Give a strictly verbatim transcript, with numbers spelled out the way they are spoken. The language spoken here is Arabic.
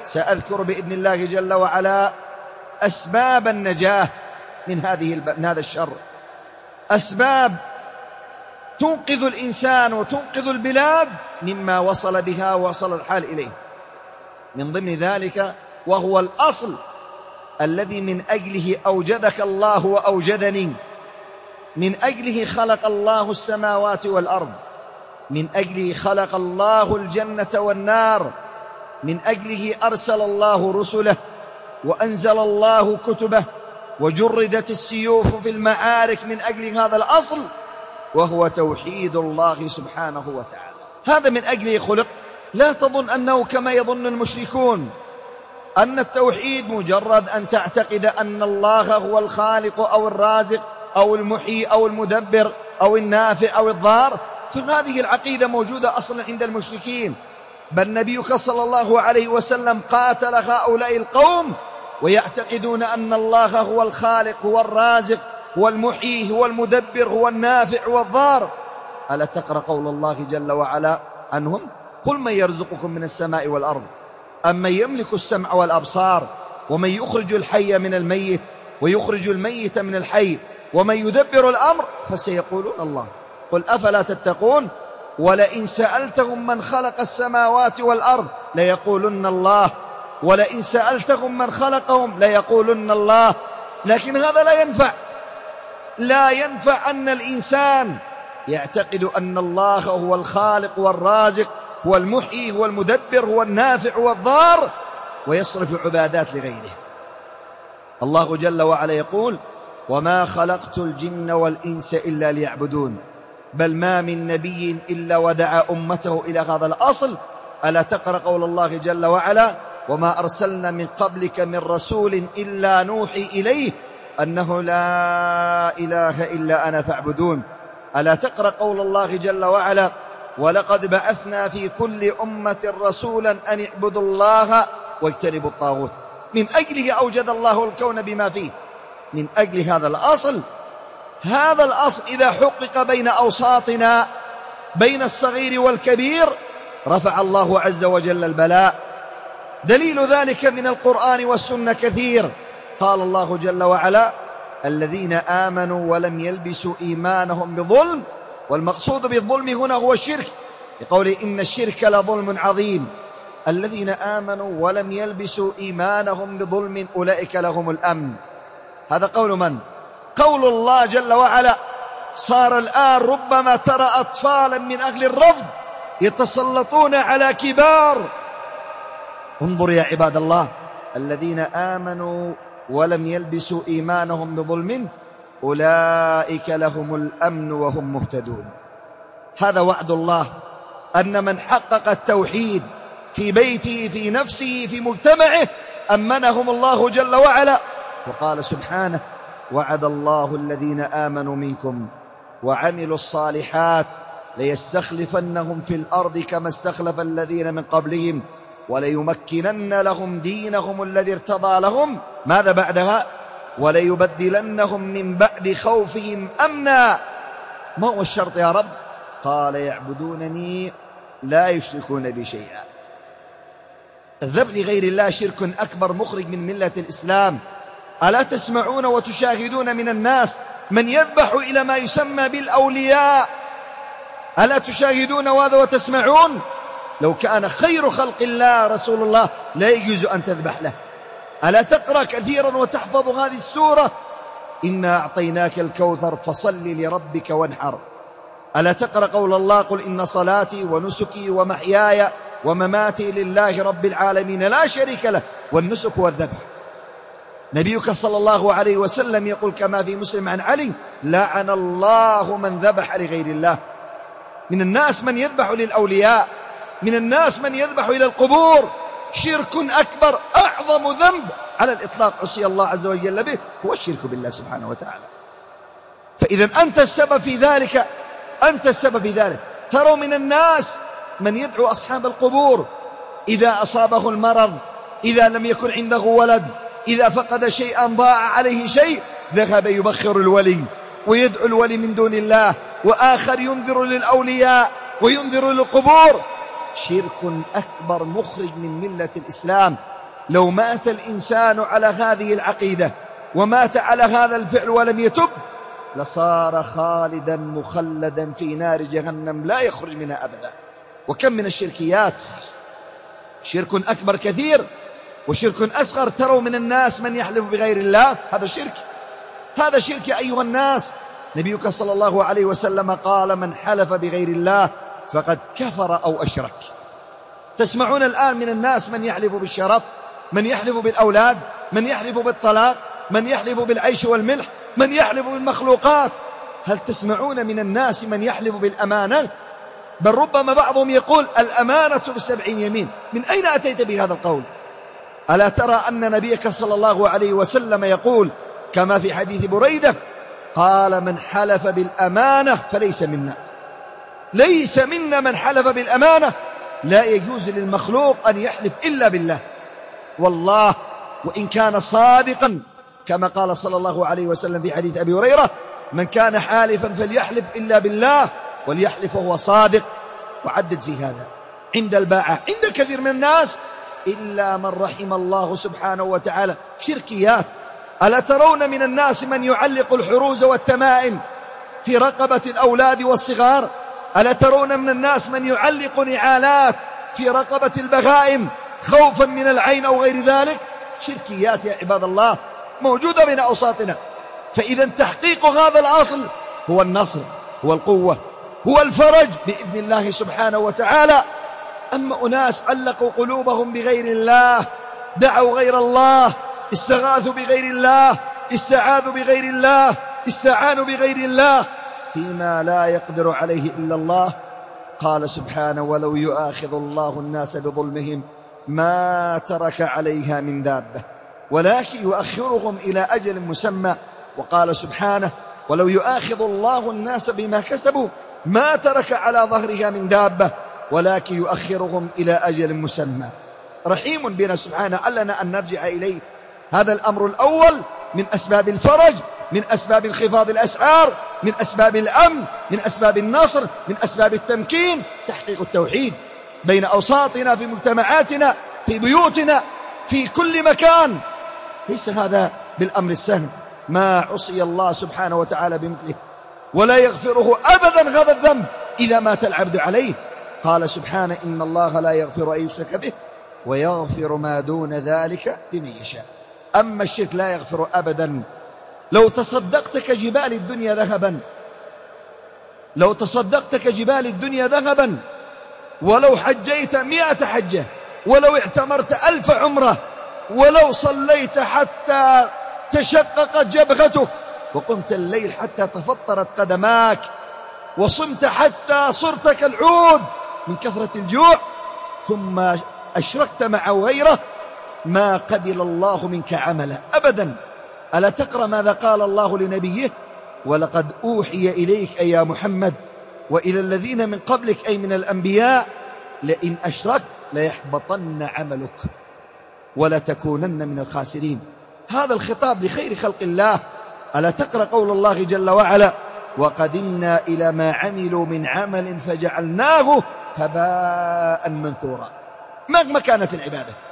سأذكر بإذن الله جل وعلا أسباب النجاة من هذه من هذا الشر، أسباب تنقذ الإنسان وتنقذ البلاد مما وصل بها ووصل الحال إليه. من ضمن ذلك وهو الأصل الذي من أجله أوجدك الله وأوجدني، من أجله خلق الله السماوات والأرض، من أجله خلق الله الجنة والنار، من أجله أرسل الله رسله وأنزل الله كتبه وجردت السيوف في المعارك من أجل هذا الأصل، وهو توحيد الله سبحانه وتعالى. هذا من أجله خلق. لا تظن أنه كما يظن المشركون أن التوحيد مجرد أن تعتقد أن الله هو الخالق أو الرازق أو المحيي أو المدبر أو النافع أو الضار. فهذه العقيدة موجودة أصلا عند المشركين، بل نبيك صلى الله عليه وسلم قاتل هؤلاء القوم ويعتقدون أن الله هو الخالق هو الرازق هو المحيي هو المدبر هو النافع هو الضار. ألا تقرأ قول الله جل وعلا عنهم؟ قل من يرزقكم من السماء والأرض أمن يملك السمع والأبصار ومن يخرج الحي من الميت ويخرج الميت من الحي ومن يدبر الأمر فسيقولون الله. قل أفلا تتقون ولئن سألتهم من خلق السماوات والأرض ليقولن الله ولئن سألتهم من خلقهم ليقولن الله. لكن هذا لا ينفع، لا ينفع أن الإنسان يعتقد أن الله هو الخالق والرازق هو المحيي هو المدبر هو النافع هو الضار ويصرف عبادات لغيره. الله جل وعلا يقول وما خلقت الجن والإنس إلا ليعبدون، بل ما من نبي إلا ودعا أمته إلى هذا الأصل. ألا تقرأ قول الله جل وعلا وما أرسلنا من قبلك من رسول إلا نوحي إليه أنه لا إله إلا أنا فاعبدون. ألا تقرأ قول الله جل وعلا ولقد بعثنا في كل أمة رسولا أن اعبدوا الله واجتنبوا الطاغوت. من أجله أوجد الله الكون بما فيه، من أجل هذا الأصل. هذا الأصل إذا حقق بين أوساطنا بين الصغير والكبير رفع الله عز وجل البلاء. دليل ذلك من القرآن والسنة كثير. قال الله جل وعلا الذين آمنوا ولم يلبسوا إيمانهم بظلم، والمقصود بالظلم هنا هو الشرك، يقول إن الشرك لظلم عظيم. الذين آمنوا ولم يلبسوا إيمانهم بظلم أولئك لهم الأمن. هذا قول من؟ قول الله جل وعلا. صار الآن ربما ترى أطفالا من أهل الرفض يتسلطون على كبار. انظر يا عباد الله، الذين آمنوا ولم يلبسوا إيمانهم بظلم أولئك لهم الأمن وهم مهتدون. هذا وعد الله أن من حقق التوحيد في بيته في نفسه في مجتمعه أمنهم الله جل وعلا. وقال سبحانه وعد الله الذين آمنوا منكم وعملوا الصالحات ليستخلفنهم في الأرض كما استخلف الذين من قبلهم وليمكنن لهم دينهم الذي ارتضى لهم. ماذا بعدها؟ وليبدلنهم من بعد خوفهم أمنا. ما هو الشرط يا رب؟ قال يعبدونني لا يشركون بي شيئا. الذبح لغير الله شرك أكبر مخرج من ملة الإسلام. ألا تسمعون وتشاهدون من الناس من يذبح إلى ما يسمى بالأولياء؟ ألا تشاهدون وهذا وتسمعون؟ لو كان خير خلق الله رسول الله لا يجوز أن تذبح له. ألا تقرأ كثيرا وتحفظ هذه السورة إنا أعطيناك الكوثر فصل لربك وانحر. ألا تقرأ قول الله قل إن صلاتي ونسكي ومحياي ومماتي لله رب العالمين لا شريك له والنسك والذبح. نبيك صلى الله عليه وسلم يقول كما في مسلم عن علي لعن الله من ذبح لغير الله. من الناس من يذبح للأولياء، من الناس من يذبح إلى القبور. شرك أكبر أعظم ذنب على الإطلاق عصي الله عز وجل به هو الشرك بالله سبحانه وتعالى. فإذا أنت السبب في ذلك، أنت السبب في ذلك. تروا من الناس من يدعو أصحاب القبور إذا أصابه المرض، إذا لم يكن عنده ولد، إذا فقد شيئا ضاع عليه شيء ذهب يبخر الولي ويدعو الولي من دون الله، وآخر ينذر للأولياء وينذر للقبور. شرك أكبر مخرج من ملة الإسلام. لو مات الإنسان على هذه العقيدة ومات على هذا الفعل ولم يتب لصار خالدا مخلدا في نار جهنم لا يخرج منها أبدا. وكم من الشركيات، شرك أكبر كثير وشرك أصغر. تروا من الناس من يحلف بغير الله، هذا شرك، هذا شرك أيها الناس. نبيك صلى الله عليه وسلم قال: من حلف بغير الله فقد كفر أو أشرك. تسمعون الآن من الناس من يحلف بالشرف، من يحلف بالأولاد، من يحلف بالطلاق، من يحلف بالعيش والملح، من يحلف بالمخلوقات. هل تسمعون من الناس من يحلف بالأمانة؟ بل ربما بعضهم يقول: الأمانة بسبعين يمين. من أين أتيت بهذا القول؟ ألا ترى أن نبيك صلى الله عليه وسلم يقول كما في حديث بريدة قال: من حلف بالأمانة فليس منا. ليس منا من حلف بالأمانة. لا يجوز للمخلوق أن يحلف إلا بالله. والله وإن كان صادقا كما قال صلى الله عليه وسلم في حديث أبي هريرة: من كان حالفا فليحلف إلا بالله وليحلف وهو صادق. وعدد في هذا عند الباعة، عند كثير من الناس إلا من رحم الله سبحانه وتعالى شركيات. ألا ترون من الناس من يعلق الحروز والتمائم في رقبة الأولاد والصغار؟ ألا ترون من الناس من يعلق نعالات في رقبة البهائم خوفا من العين أو غير ذلك؟ شركيات يا عباد الله موجودة بين أوساطنا. فإذا تحقيق هذا الأصل هو النصر، هو القوة، هو الفرج بإذن الله سبحانه وتعالى. أما أناس علقوا قلوبهم بغير الله، دعوا غير الله، استغاثوا بغير الله، استعاذوا بغير الله، استعانوا بغير الله فيما لا يقدر عليه إلا الله. قال سبحانه: ولو يؤاخذ الله الناس بظلمهم ما ترك عليها من دابة ولكن يؤخرهم إلى أجل مسمى. وقال سبحانه: ولو يؤاخذ الله الناس بما كسبوا ما ترك على ظهرها من دابة ولكن يؤخرهم إلى أجل مسمى. رحيم بنا سبحانه، علنا أن نرجع إليه. هذا الأمر الأول من أسباب الفرج، من أسباب انخفاض الأسعار، من أسباب الأمن، من أسباب النصر، من أسباب التمكين، تحقيق التوحيد بين أوساطنا، في مجتمعاتنا، في بيوتنا، في كل مكان. ليس هذا بالأمر السهل. ما عصي الله سبحانه وتعالى بمثله ولا يغفره أبدا هذا الذنب إذا مات العبد عليه. قال سبحانه: إن الله لا يغفر أن يشرك به ويغفر ما دون ذلك لمن يشاء. أما الشرك لا يغفر أبدا. لو تصدقت كجبال الدنيا ذهبا، لو تصدقت كجبال الدنيا ذهبا، ولو حجيت مئة حجة، ولو اعتمرت ألف عمرة، ولو صليت حتى تشققت جبهتك، وقمت الليل حتى تفطرت قدماك، وصمت حتى صرت كالعود من كثرة الجوع، ثم أشركت مع غيره، ما قبل الله منك عملا أبدا. ألا تقرأ ماذا قال الله لنبيه: ولقد أوحي إليك أي يا محمد وإلى الذين من قبلك أي من الأنبياء لئن أشركت ليحبطن عملك ولتكونن من الخاسرين. هذا الخطاب لخير خلق الله. ألا تقرأ قول الله جل وعلا: وقدمنا إلى ما عملوا من عمل فجعلناه هباء منثورا. مهما كانت العبادة،